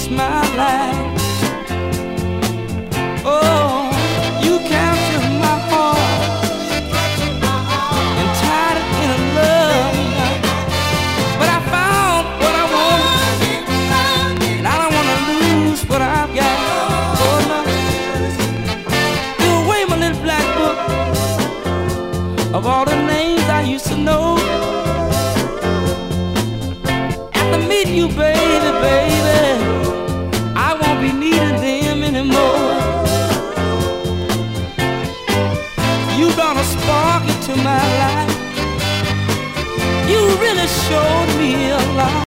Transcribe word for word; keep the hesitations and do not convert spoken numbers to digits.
changed my life. Oh, you captured my heart and tied it in a love knot. But I found what I want, and I don't want to lose what I've got. Oh no, threw away my little black book of all the names I used to know. After meeting you, baby, baby, I won't be needing them anymore. You brought a spark into my life. You really showed me a lot.